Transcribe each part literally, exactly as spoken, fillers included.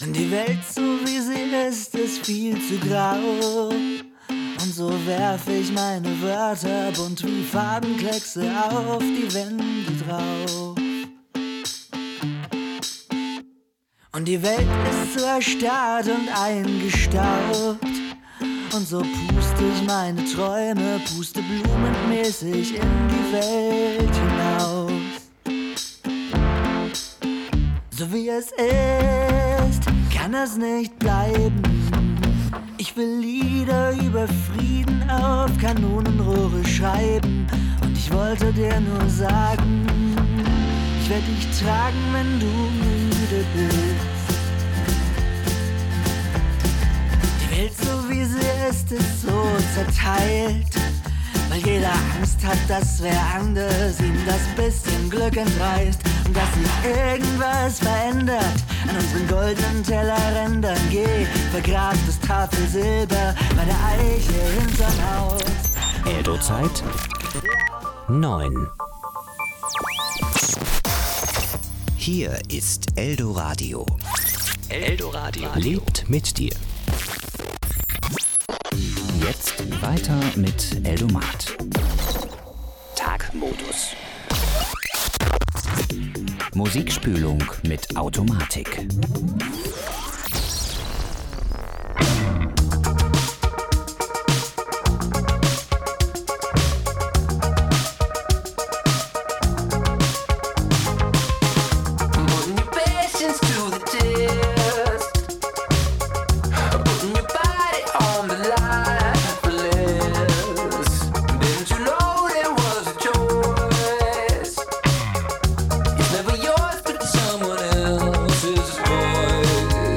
Die Welt, so wie sie ist, ist viel zu grau. Und so werf ich meine Wörter bunt wie Farbenkleckse auf die Wände drauf. Und die Welt ist so erstarrt und eingestaubt. Und so puste ich meine Träume, puste blumenmäßig in die Welt hinaus. So wie es ist, kann es nicht bleiben. Ich will Lieder über Frieden auf Kanonenrohre schreiben. Und ich wollte dir nur sagen, ich werde dich tragen, wenn du müde bist. Die Welt, so wie sie ist, ist so zerteilt, weil jeder Angst hat, dass wer anders ihm das bisschen Glück entreißt. Und dass sich irgendwas verändert an unseren goldenen Tellerrändern. Geh, vergrab das Tafelsilber bei der Eiche hinterm Haus. Eldo-Zeit neun. Hier ist Eldoradio. Eldoradio lebt mit dir. Jetzt weiter mit Eldomat. Tagmodus. Musikspülung mit Automatik. Never yours, but someone else's voice.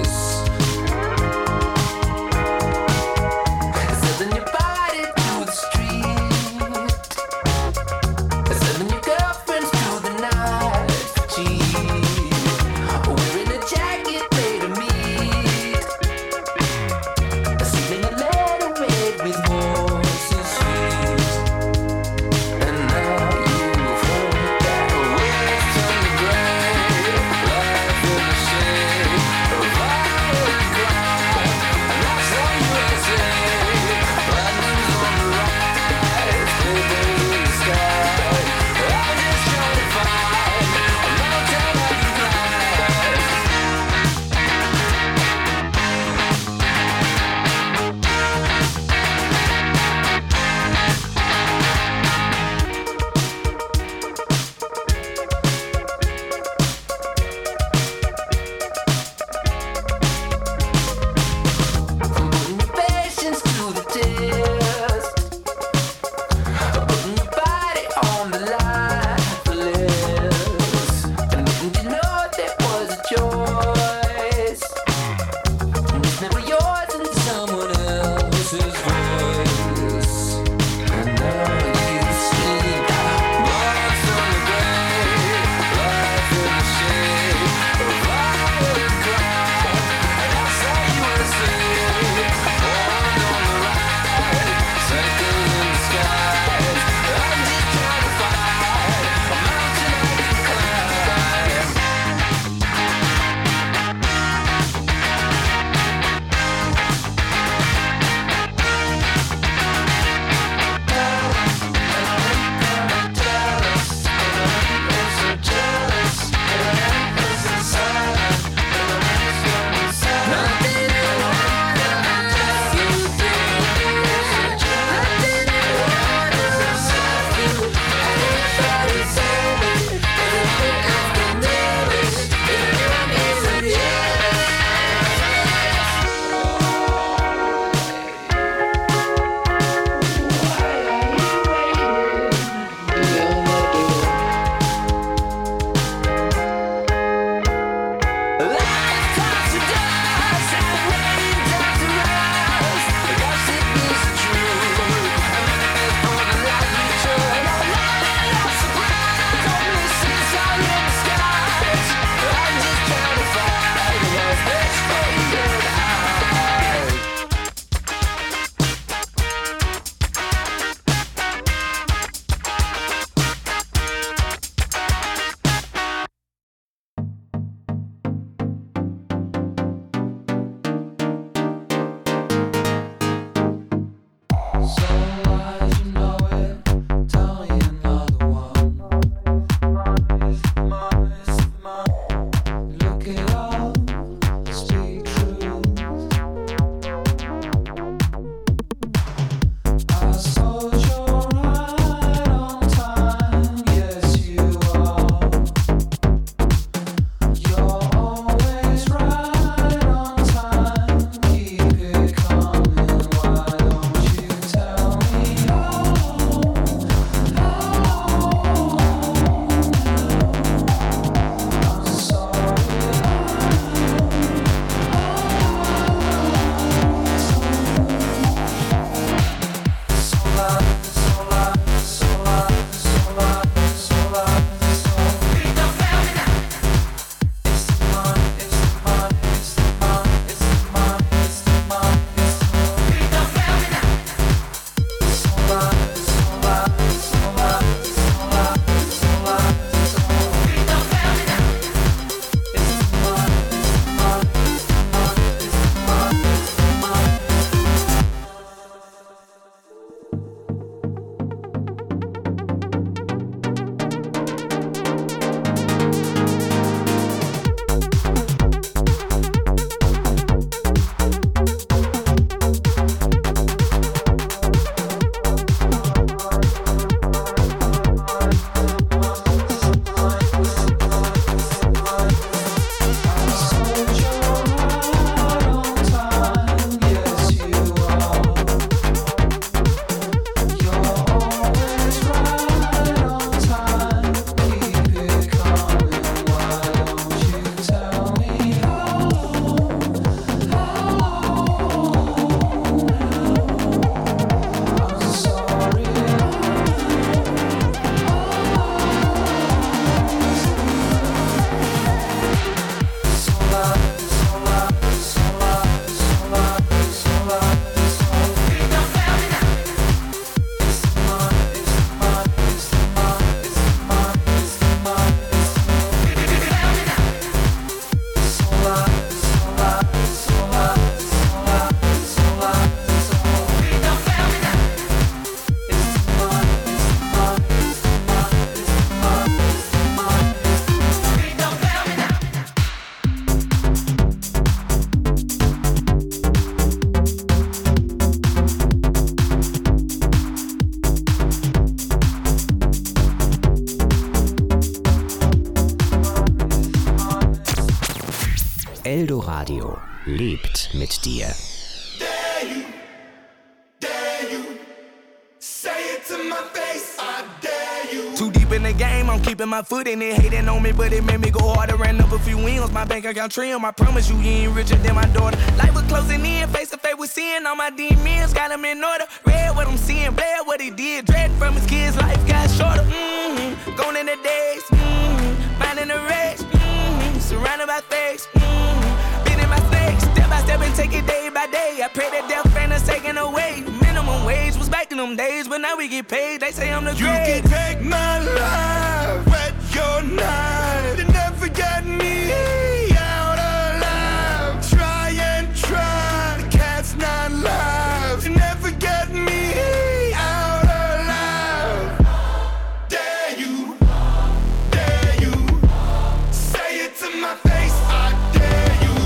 Eldoradio lebt mit dir. Dare you, dare you, say it to my face, I dare you. Too deep in the game, I'm keeping my foot in it. Hating on me, but it made me go harder. Ran up a few wins, my bank account trim. I promise you, he ain't richer than my daughter. Life was closing in, face to face with sin. All my demons got him in order. Read what I'm seeing, bled what he did. Dread from his kids, life got shorter. Mm-hmm. Gone in the days, mm-hmm. Finding the race, mm-hmm. Surrounded by fakes, mm-hmm. Been in my snakes, step by step and take it day by day. I pray that death ain't us taken away. Minimum wage was back in them days, but now we get paid. They say I'm the You great. can take my life, wet your knife, and never get me out alive. Try and try, the cat's not live. You never get me out alive. Dare you, dare you, say it to my face, I dare you.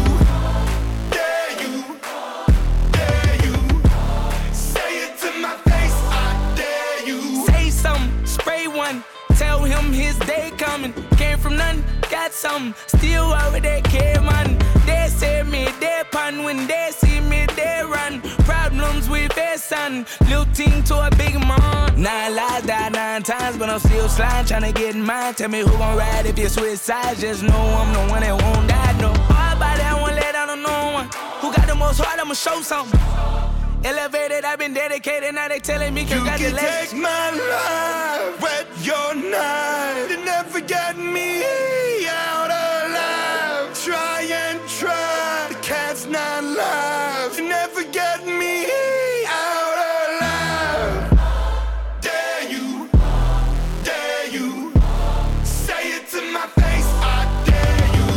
Dare you, dare you, say it to my face, I dare you. Say something, spray one. Tell him his day coming. Came from nothing, got something. Still over there, care man. They say me, they pun. When they see me, they run. Problems with their son. Little team to a big man. Nine lives died nine times, but I'm still sliding, trying to get mine. Tell me who gon' ride if you switch sides. Just know I'm the one that won't die. No, all about that, I won't let down on no one. Who got the most heart, I'ma show something. Elevated, I've been dedicated, now they telling me You can congratulations. take my life, wet your knife, and never get me out alive. Try and try, the cat's not live. You never get me out alive. Dare you, dare you, say it to my face, I dare you.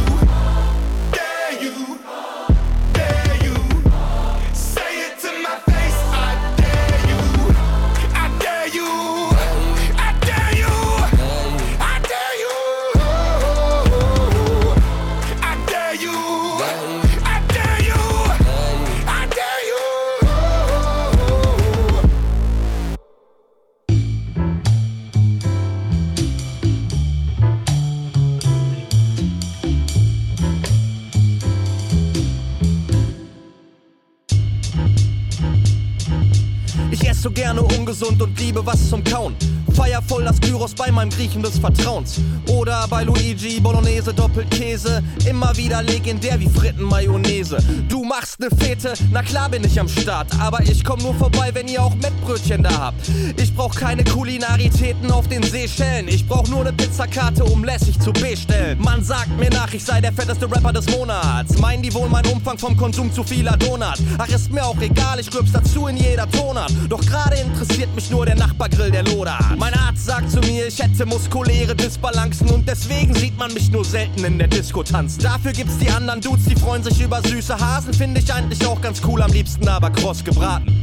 Dare you, dare you, say it to my face, I dare you. I dare you, I dare you, I dare you, I dare you, I dare you, I dare you. Ich esse so gerne ungesund und liebe was zum Kauen. Feier voll das Gyros bei meinem Griechen des Vertrauens. Oder bei Luigi Bolognese Doppelkäse. Immer wieder legendär wie Fritten Mayonnaise. Du machst ne Fete, na klar bin ich am Start. Aber ich komm nur vorbei, wenn ihr auch Mettbrötchen da habt. Ich brauch keine Kulinaritäten auf den Seychellen. Ich brauch nur ne Pizzakarte, um lässig zu bestellen. Man sagt mir nach, ich sei der fetteste Rapper des Monats. Meinen die wohl mein Umfang vom Konsum zu vieler Donuts? Ach, ist mir auch egal, ich rübs dazu in jeder Tonart. Doch gerade interessiert mich nur der Nachbargrill, der lodert. Mein Arzt sagt zu mir, ich hätte muskuläre Disbalancen und deswegen sieht man mich nur selten in der Disco tanzen. Dafür gibt's die anderen Dudes, die freuen sich über süße Hasen. Finde ich eigentlich auch ganz cool, am liebsten aber kross gebraten.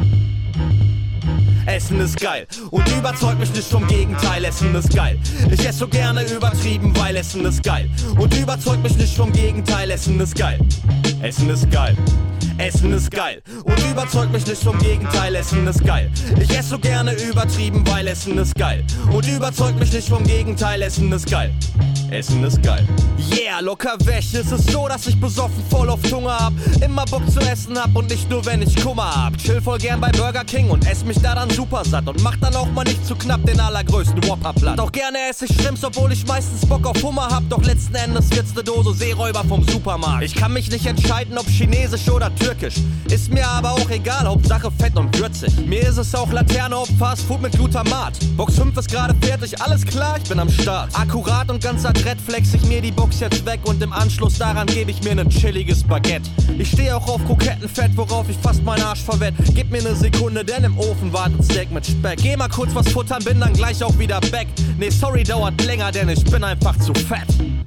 Essen ist geil und überzeugt mich nicht vom Gegenteil. Essen ist geil. Ich esse so gerne übertrieben, weil Essen ist geil. Und überzeugt mich nicht vom Gegenteil. Essen ist geil. Essen ist geil. Essen ist geil und überzeugt mich nicht vom Gegenteil. Essen ist geil. Ich esse so gerne übertrieben, weil Essen ist geil. Und überzeugt mich nicht vom Gegenteil. Essen ist geil. Essen ist geil. Yeah, locker weg. Es ist so, dass ich besoffen voll auf Zunge hab. Immer Bock zu essen hab und nicht nur, wenn ich Kummer hab. Chill voll gern bei Burger King und ess mich da dann super satt. Und mach dann auch mal nicht zu knapp den allergrößten Whopper platt. Auch gerne esse ich Shrimps, obwohl ich meistens Bock auf Hummer hab. Doch letzten Endes wird's ne Dose Seeräuber vom Supermarkt. Ich kann mich nicht entscheiden, ob chinesisch oder türkisch. Ist mir aber auch egal, Hauptsache fett und würzig. Mir ist es auch Laterne ob Fast Food mit Glutamat. Box fünf ist gerade fertig, alles klar, ich bin am Start. Akkurat und ganz adrett flex ich mir die Box jetzt weg. Und im Anschluss daran gebe ich mir nen chilliges Baguette. Ich stehe auch auf Krokettenfett, worauf ich fast meinen Arsch verwett. Gib mir ne Sekunde, denn im Ofen wartet Steak mit Speck. Geh mal kurz was futtern, bin dann gleich auch wieder back. Nee, sorry, dauert länger, denn ich bin einfach zu fett.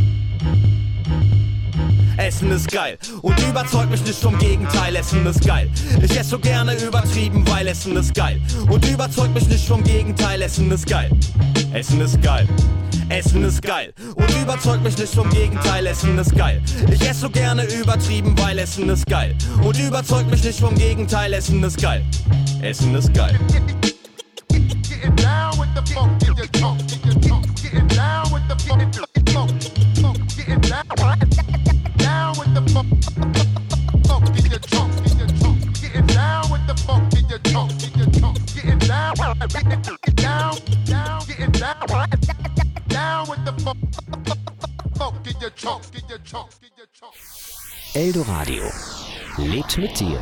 Essen ist geil und überzeugt mich nicht vom Gegenteil. Essen ist geil. Ich esse so gerne übertrieben, weil Essen ist geil. Und überzeugt mich nicht vom Gegenteil. Essen ist geil. Essen ist geil. Essen ist geil und überzeugt mich nicht vom Gegenteil. Essen ist geil. Ich esse so gerne übertrieben, weil Essen ist geil. Und überzeugt mich nicht vom Gegenteil. Essen ist geil. Essen ist geil. Getting down with the funk, get your funk, get your funk, getting down with the funk, funk, funk, getting down, down with the Eldoradio lebt mit dir.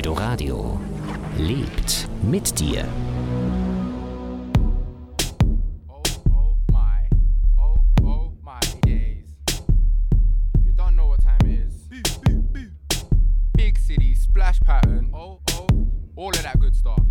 Eldoradio lebt mit dir. Oh, oh my, oh, oh my days. You don't know what time it is. Big city, splash pattern, oh, oh, all of that good stuff.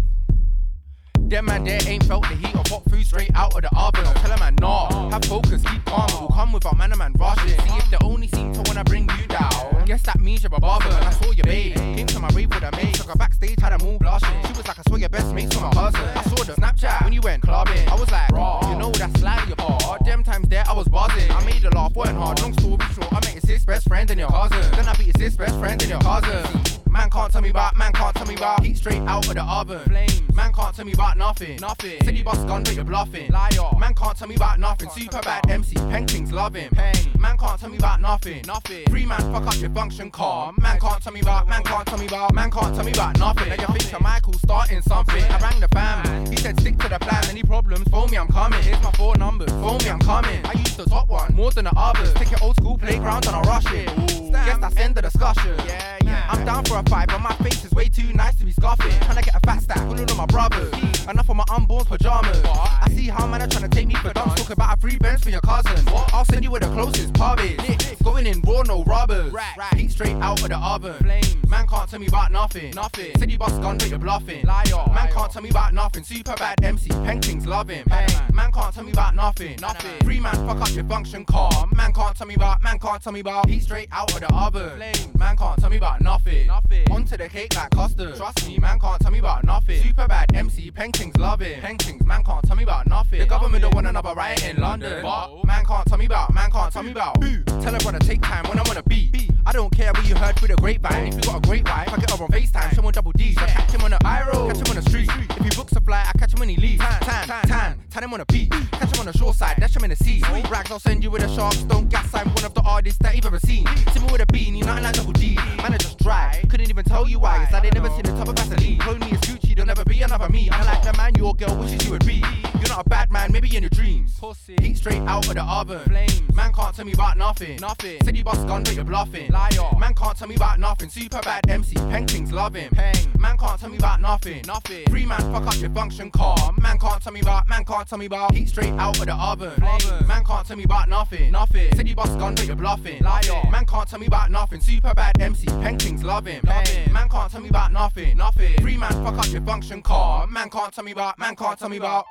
Them man there ain't felt the heat of hot food straight out of the oven. I'll tell a man, nah, have focus, keep calm. We'll come without man and man rushing. See if they only seem to wanna bring you down. Guess that means you're a bother. And I saw your babe, came to my rave with a mate. Took her backstage, had them all blushing. She was like, I saw your best mates from my cousin. I saw the Snapchat when you went clubbing. I was like, raw, you know that's slightly apart. Them times there I was buzzing. I made a laugh, weren't hard. Long story short, I met your sis best friend and your cousin. Then I beat your sis best friend and your cousin. Man can't tell me about, man can't tell me about. Heat straight out of the oven. Flames. Man can't tell me about nothing. Nothing. City bus gun, but you're bluffing. Liar. Man can't tell me about nothing. Super bad M C. Paintings love him. Pain. Man can't tell me about nothing. Nothing. Free man fuck up your function car. Man can't tell me about. Man can't tell me about. Man can't tell me about nothing. Now you think you're Michael starting something. I rang the fam. He said stick to the plan. Any problems? Phone me, I'm coming. Here's my four numbers. Phone me, I'm coming. I used the top one more than the others. Take your old school playground and I'll rush it. Ooh. Guess that's end of discussion. Yeah, yeah. I'm down for a fight, but my face is way too nice to be scoffing. Trying to get a fat stack, pulling on my brothers. Enough of my unborn pajamas. I see how man are trying to take me for dumps. Talk about a free bench for your cousin. I'll send you where the closest pub is. Going in raw, no rubbers. Heat straight out of the oven. Flames. Man can't tell me about nothing. Nothing. City bus gun, but you're bluffing. Liar. Man can't tell me about nothing. Super bad M C. Paintings love him. Man can't tell me about nothing. Nothing. Free man fuck up your function car. Man can't tell me about. Man can't tell me about. Heat straight out of the oven. Flames. Man can't tell me about nothing. Nothing. Onto the cake like custard. Trust me, man can't tell me about nothing. Super bad M C. Paintings love him. Paintings. Man can't tell me about nothing. The government don't want another riot in London. But man can't tell me about. Man can't tell me about. Boo. Tell a brother take time when I'm on a beat. I don't care what you heard through the grapevine. If you got a great vibe, I get her on FaceTime. Show him double D's. I catch him on the I road. Catch him on the street. If he books a flight, I catch him when he leaves. Tan, tan, tan. Tan him on the beat. Catch him on the shore side. Dash him in the sea. Sweet rags, I'll send you with the sharks. Don't gas. I'm one of the artists that you've ever seen. See me with a beanie, nothing like double D. Man, I just dry. Couldn't even tell you why. It's like they never seen the top of Vaseline. Clone me as Gucci, there'll never be another me. I'm like the man your girl wishes you would be. You're not a bad man, maybe in your dreams. Pussy. Heat straight out of the oven. Flames. Man can't tell me about nothing. Nothing. City bus gun, but you're bluffing. Liar. Man can't tell me about nothing. Super bad M C. Paintings love him. Pain. Man can't tell me about nothing. Nothing. Free man fuck up your function car. Man can't tell me about. Man can't tell me about. Heat straight out of the oven. Flames. Man can't tell me about nothing. Nothing. City bus gun, but you're bluffing. Liar. Man can't tell me about nothing. Super bad M C. Paintings love him. Pain. Man can't tell me about nothing. Nothing. Free man fuck up your function car. Man can't tell me about. Man can't tell me about.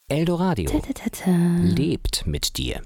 Eldoradio Ta-ta-ta-ta. lebt mit dir.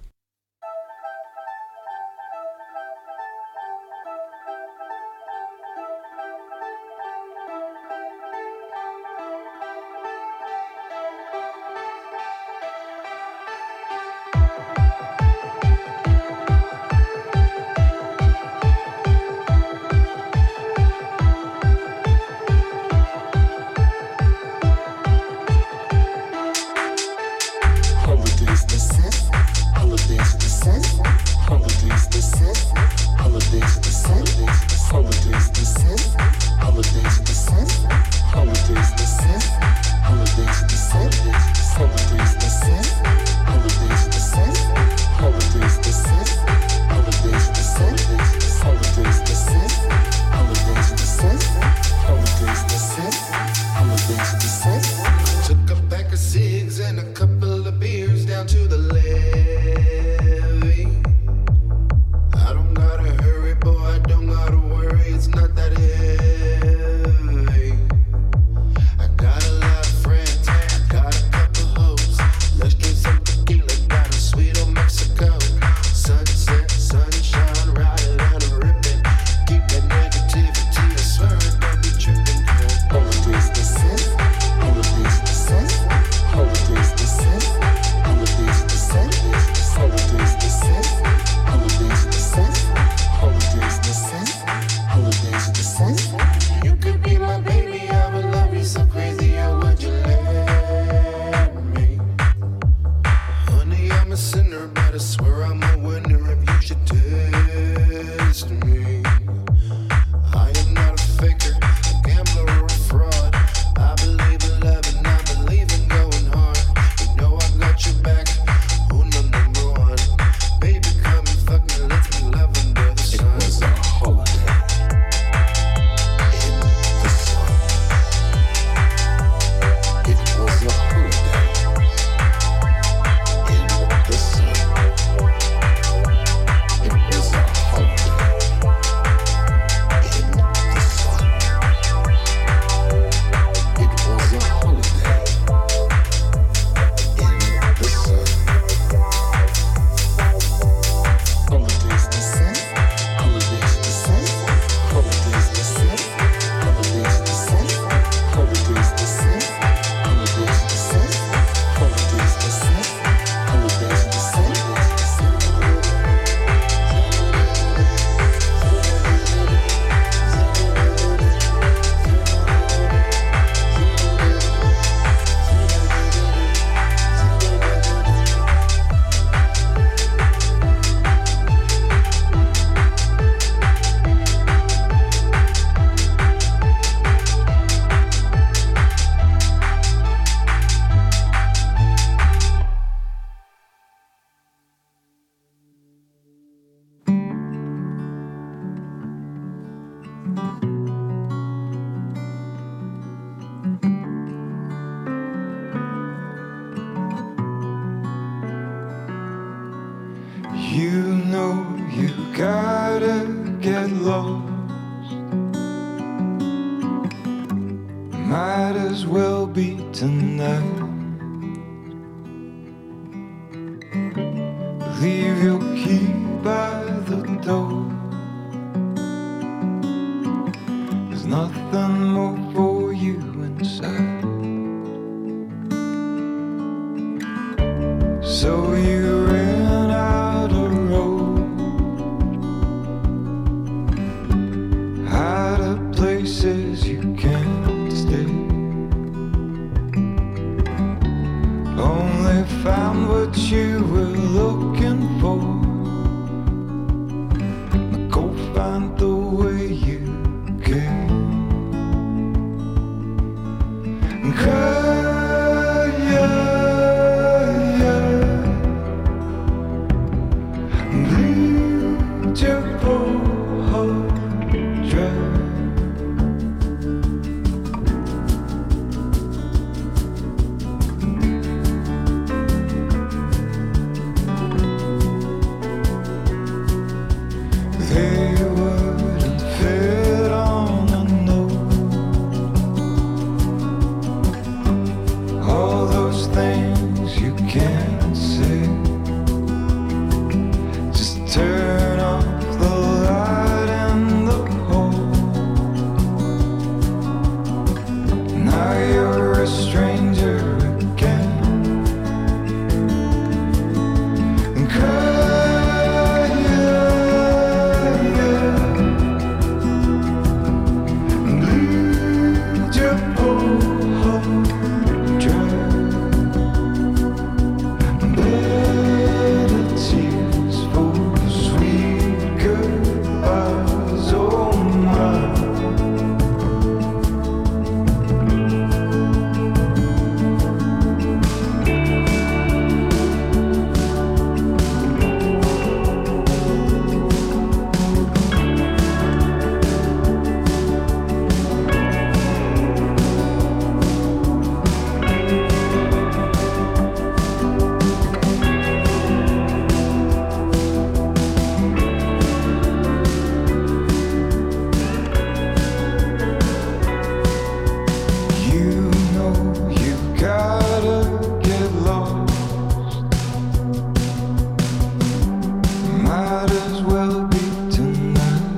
might as well be tonight.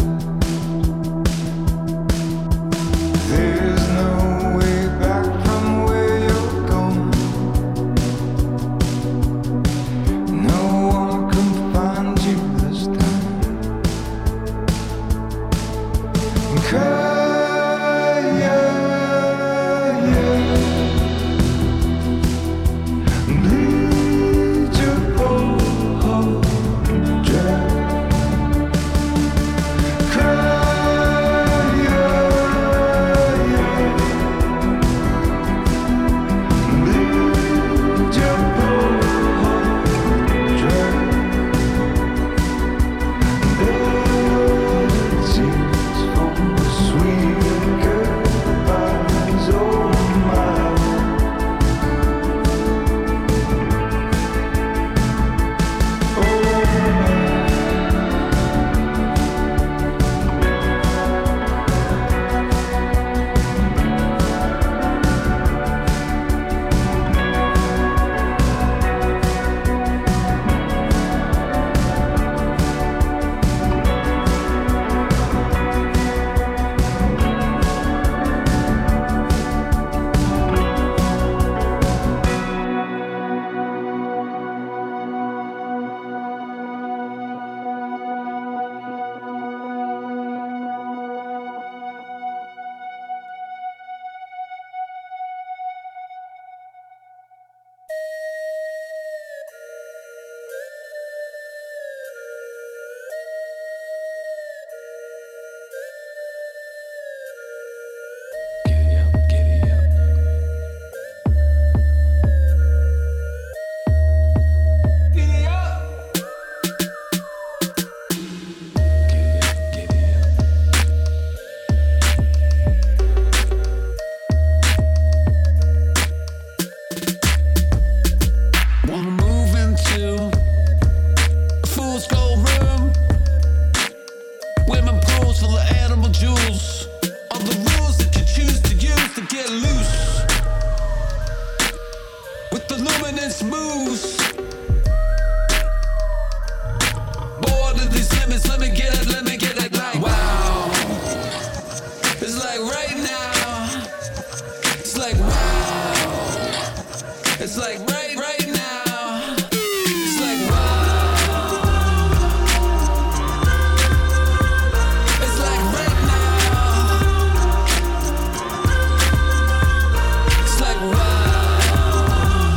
There's no way back from where you're going. No one can find you this time. Cry, yeah, yeah. Bleed your whole heart dry. Cry, yeah, yeah. Bleed your whole heart dry. There's a tears for the sweet goodbyes, oh my. Wanna move into a fool's gold room. Women pose full of animal jewels. All the rules that you choose to use to get loose. With the luminous moves. Bored of these limits, let me get it, let me get it like wow. It's like right now. It's like wow. It's like right, right now. It's like wow. It's like right now. It's like wow.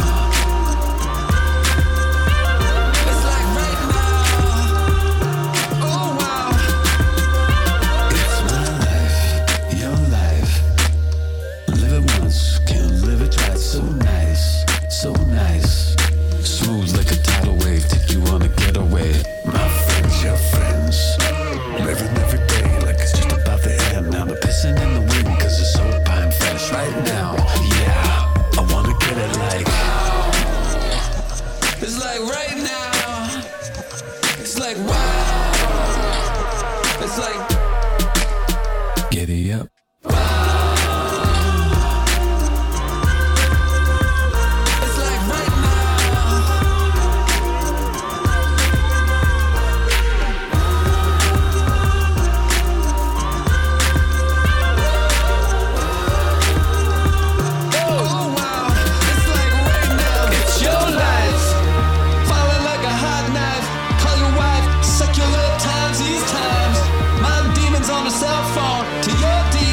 It's like right now. Oh wow. It's my life, your life. Live it once, can't live it twice. So nice, so nice. Smooth like a tidal wave, take you on a getaway. My friends, your friends. Living every day like it's just about the end. Now I'm pissing in the wind cause it's so pine fresh right now. Yeah, I wanna get it like it's like right now. It's like wow. It's like giddy up. It's like right now. Oh wow, it's like right now. It's your life, falling like a hot knife. Call your wife, suck your little times these times. My demons on a cell phone to your D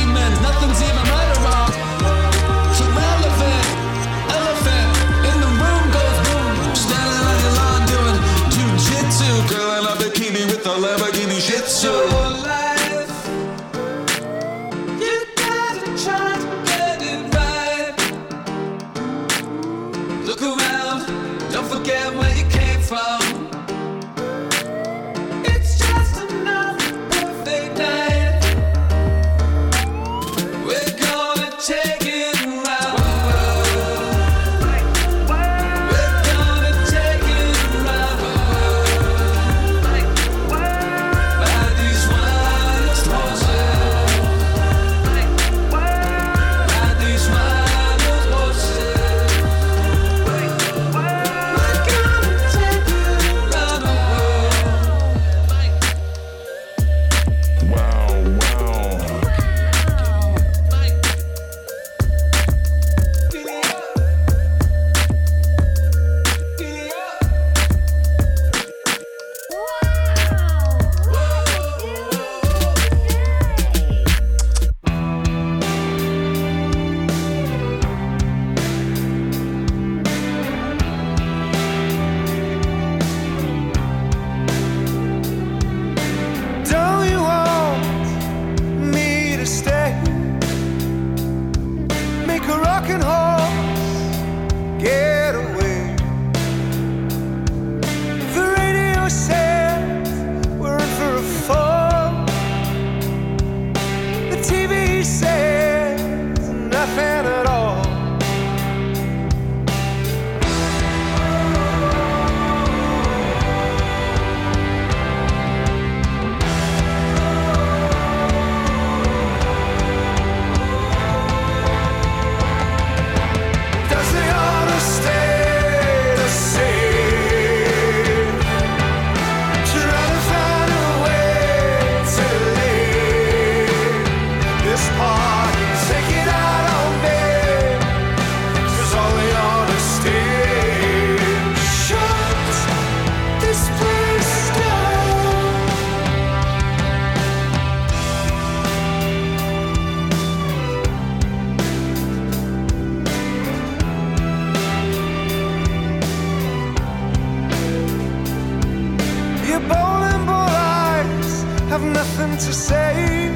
have nothing to say.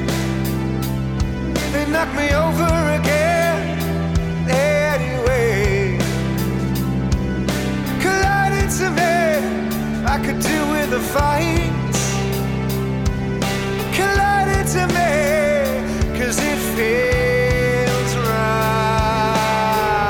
They knock me over again anyway. Collided to me, I could do with a fight. Collided to me, cause it feels right.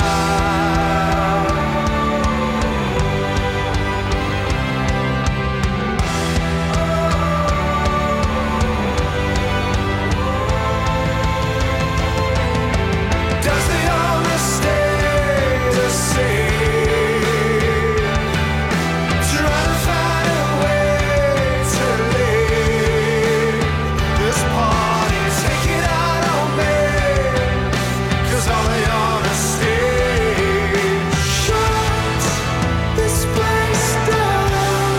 Does the only stay the same? Trying to find a way to live this party, take it out on me, cause all the honesty shuts this place down.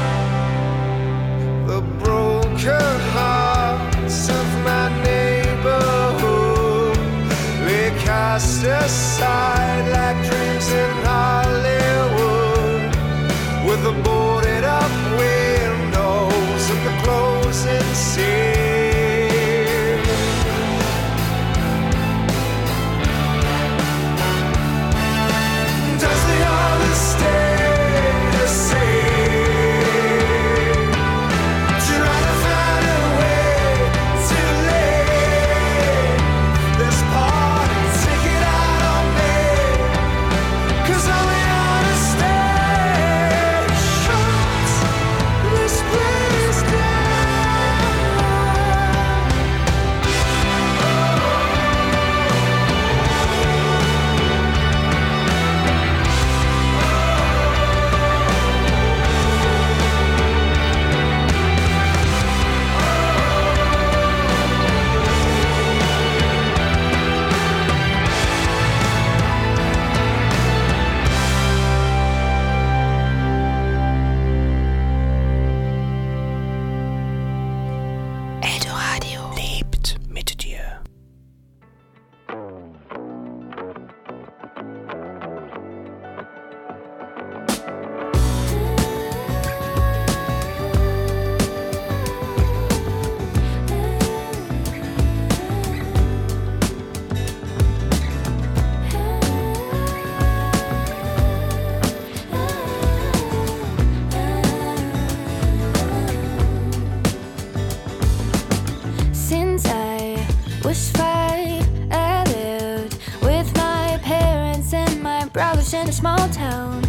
The broken hearts of my neighborhood lay cast aside like dreams in Hollywood, with the boarded up windows and the closing scene. Does the other stay the same? Trying to find a way to live this party, take it out on me, cause all the honesty shuts this place down. Eldoradio lebt mit dir. Since I was five, I lived with my parents and my brothers in a small town.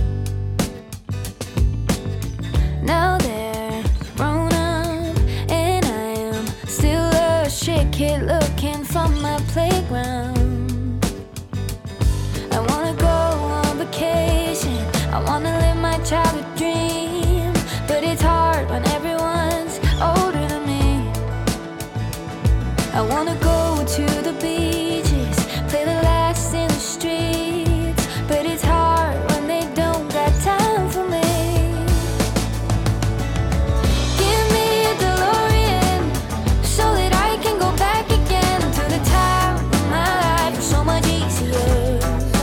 Now they're grown up, and I'm still a shit kid looking for my playground. I wanna go on vacation, I wanna live my childhood dream, but it's hard when everyone's older than me. I wanna go to the beaches, play the laughs in the streets, but it's hard when they don't got time for me. Give me a DeLorean so that I can go back again to the time when my life was so much easier.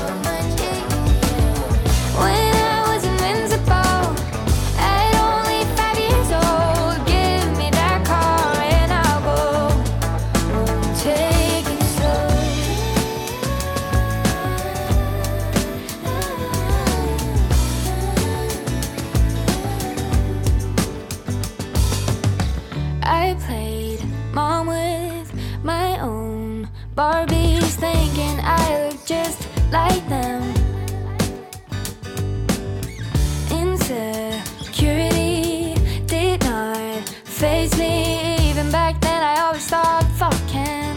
When I was invincible, at only five years old, give me that car and I'll go. Take it slow. I played mom with my own Barbies, thinking I look just like them. Insecurity did not faze me. Even back then I always thought, fuck Ken.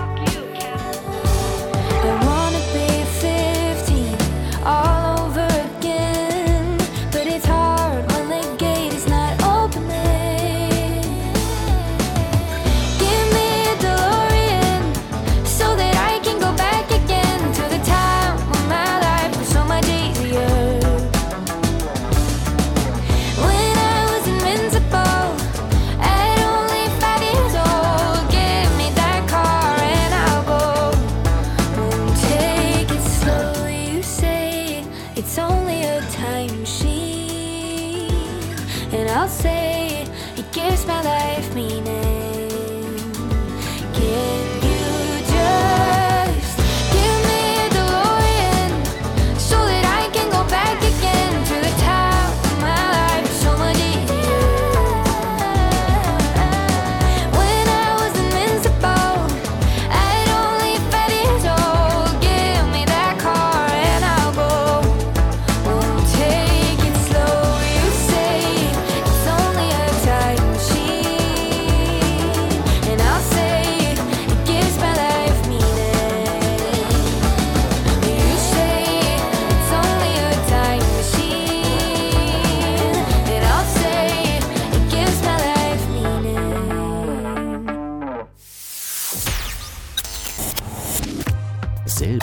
I wanna be fifteen all over again, but it's hard when the gate is not opening. Give me a DeLorean so that I can go back again to the time when my life was so much easier. When I was invincible, at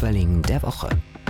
Silberling der Woche.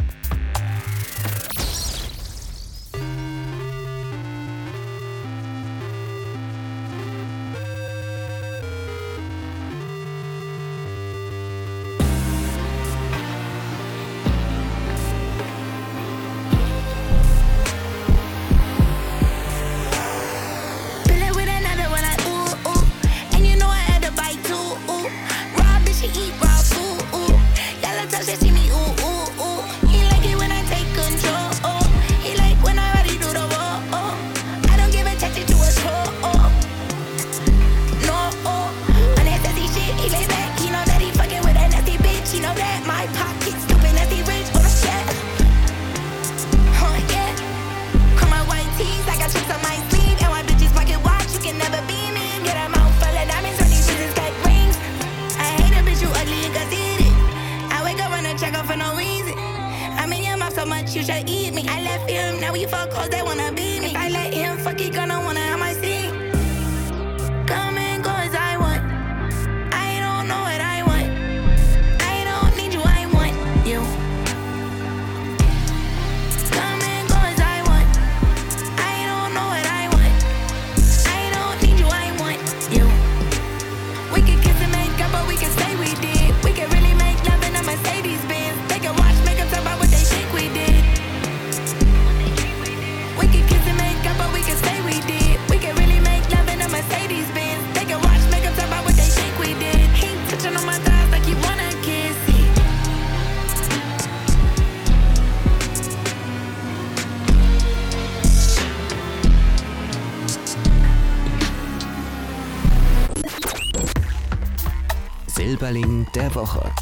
Silberling der Woche.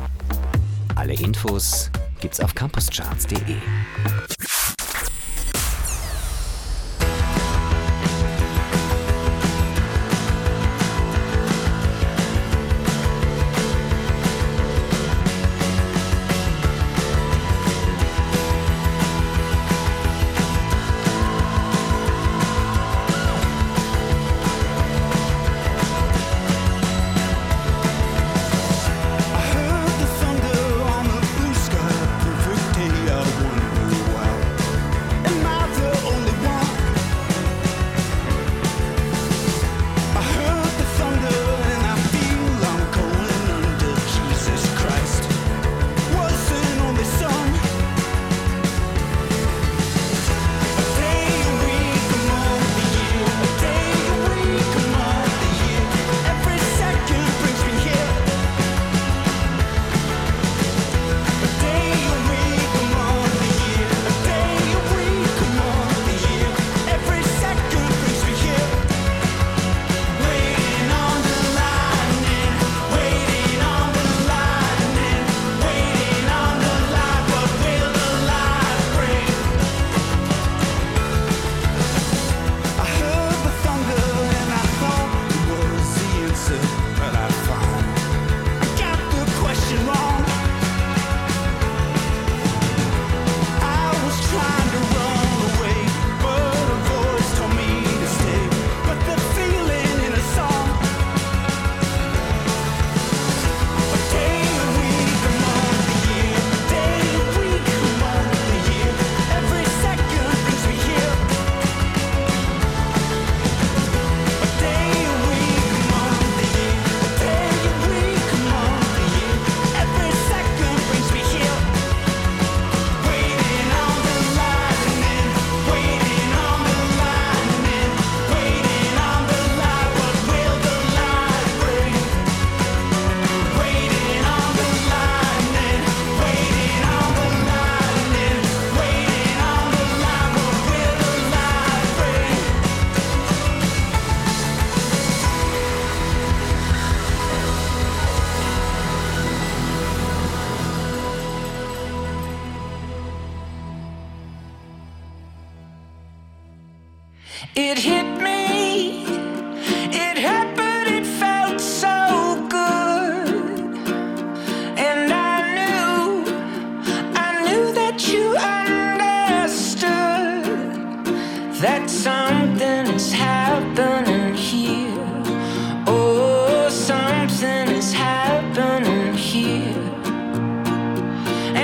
Alle Infos gibt's auf campuscharts punkt de. It hit me, it happened, it felt so good. And I knew, I knew that you understood that something is happening here. Oh, something is happening here.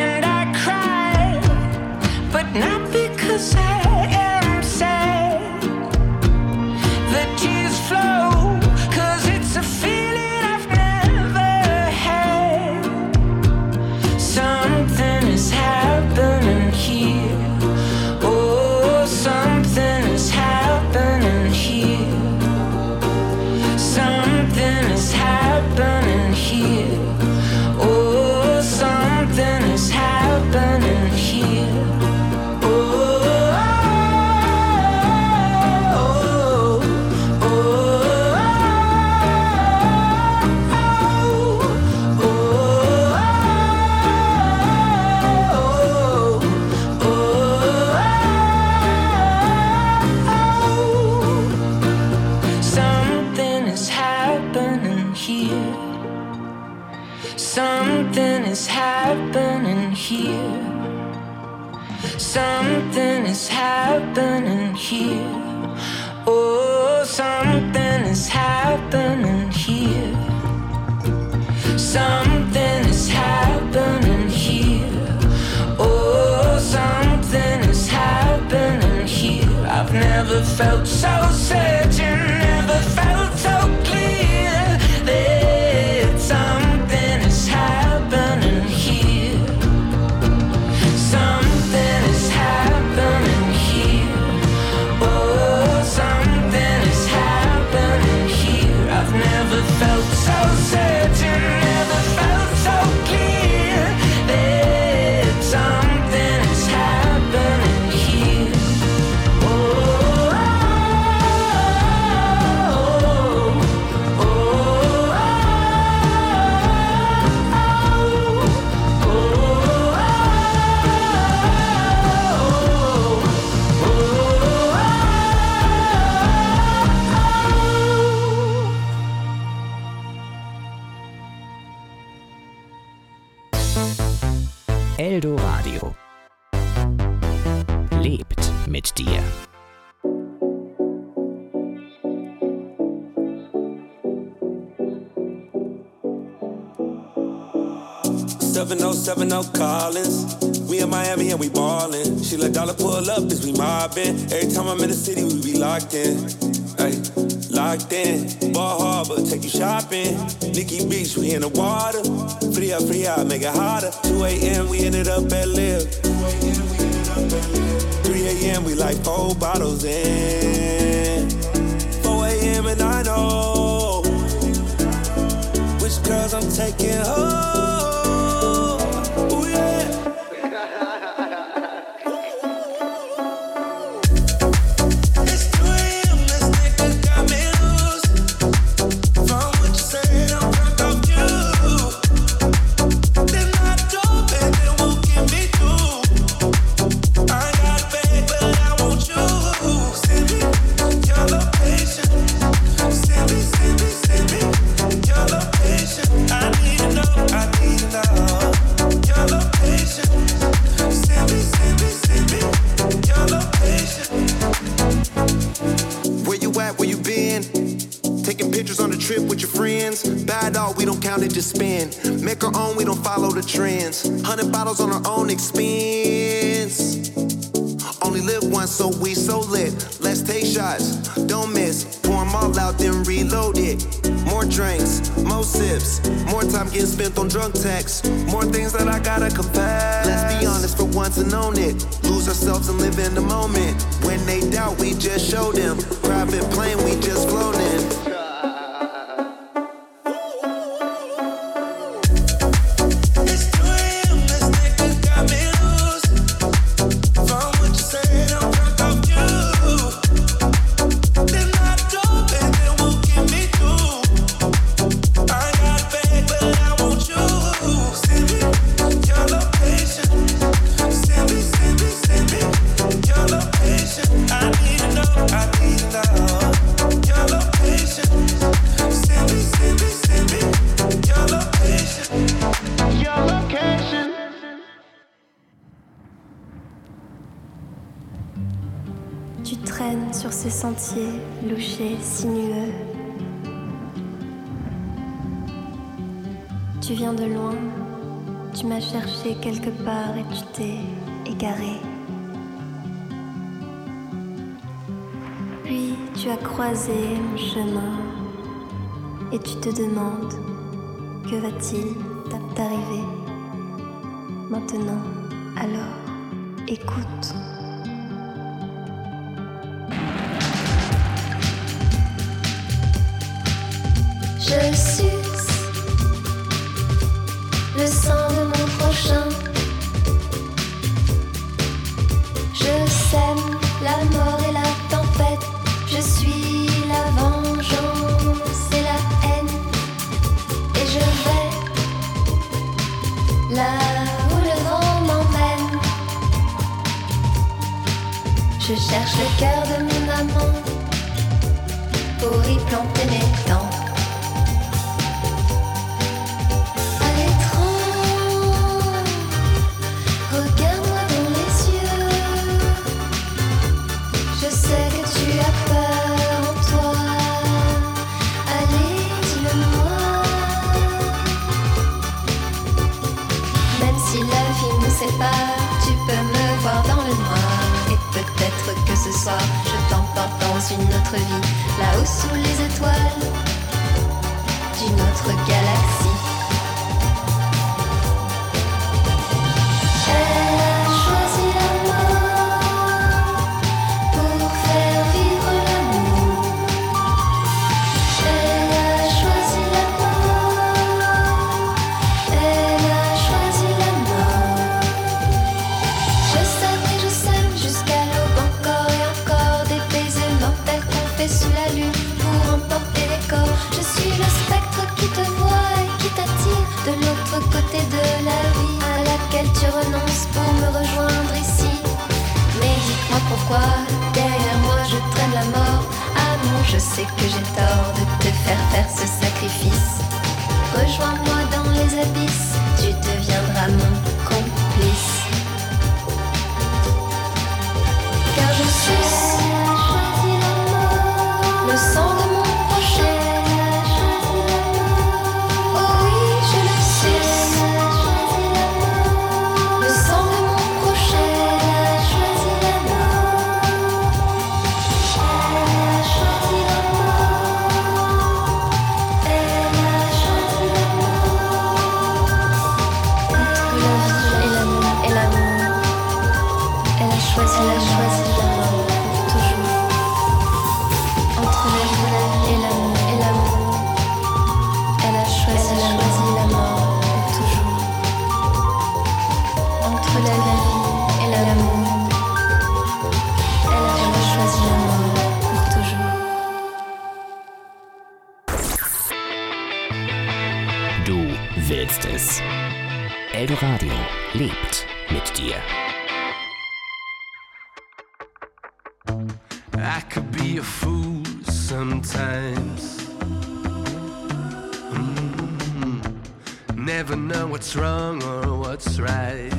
here. Something is happening here. Something is happening here. Oh, something is happening here. Something is happening here. Oh, something is happening here. I've never felt so certain, never felt so clear that something is happening here. Something is happening here. Oh, something is happening here. I've never felt so certain, never felt so clear that something is happening here. Oh, oh, oh, oh, Eldoradio lebt mit dir. seven oh seven oh Collins. We in Miami and we ballin'. She let dollar pull up as we mobbin'. Every time I'm in the city, we be locked in. Ay, locked in. Ball Harbor, take you shopping. Nikki Beach, we in the water. Free up, free out, make it hotter. two a.m. we ended up at Live. three a.m. we like four bottles in. four a.m. and I know which girls I'm taking home. Just spend, make our own, we don't follow the trends. Hundred bottles on our own expense. Only live once, so we so lit. Let's take shots, don't miss. Pour them all out, then reload it. More drinks, more sips. More time getting spent on drunk texts. More things that I gotta confess. Let's be honest for once and own it. Lose ourselves and live in the moment. When they doubt, we just show them. Private plane, we just float in. Sentiers louchés, sinueux. Tu viens de loin, tu m'as cherché quelque part et tu t'es égaré. Puis tu as croisé mon chemin et tu te demandes que va-t-il t'arriver maintenant. Alors, écoute. Je suce le sang de mon prochain. Je sème la mort et la tempête. Je suis la vengeance et la haine. Et je vais là où le vent m'emmène. Je cherche le cœur de mon amant pour y planter mes dents. dans une autre vie, là-haut sous les étoiles d'une autre galaxie. Elle a choisi la mort pour faire vivre l'amour. Elle a choisi la mort. Elle a choisi la mort. Je sème et je sème jusqu'à l'aube, encore et encore des baisers mortels qu'on fait sous la lune pour emporter les corps. Je suis le spectre qui te voit et qui t'attire de l'autre côté de la vie à laquelle tu renonces pour me rejoindre ici. Mais dites-moi pourquoi derrière moi je traîne la mort. Amour, je sais que j'ai tort de te faire faire ce sacrifice. Rejoins-moi dans les abysses, tu deviendras mon complice. Car je suis le sang de mon prochain. Oh oui, je le suis. Le sang de mon prochain. Elle a choisi la mort. Elle a choisi la mort. Elle a choisi la mort. Entre la vie et l'amour et l'amour, elle a choisi, elle a choisi la mort pour toujours. Entre la vie et l'amour et l'amour, elle a choisi, elle a choisi la mort pour toujours. Entre la vie et l'amour, elle a, elle a choisi la mort pour toujours. Du willst es. Eldoradio lebt mit dir. I could be a fool sometimes. Mm. Never know what's wrong or what's right.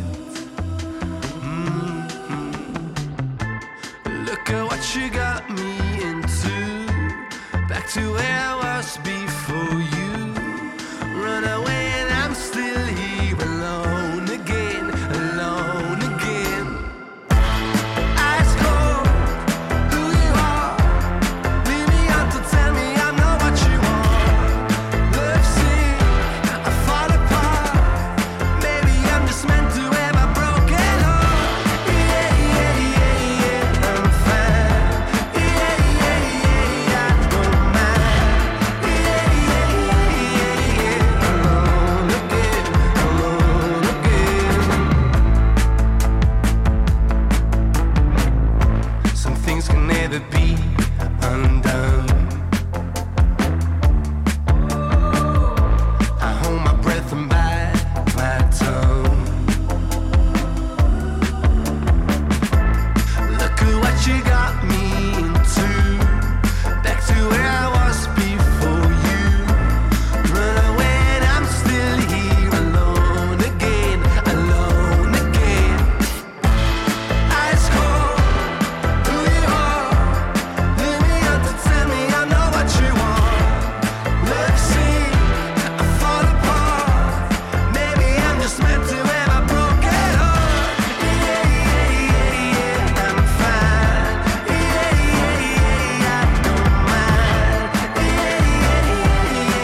Mm. Look at what you got me into. Back to where I was before.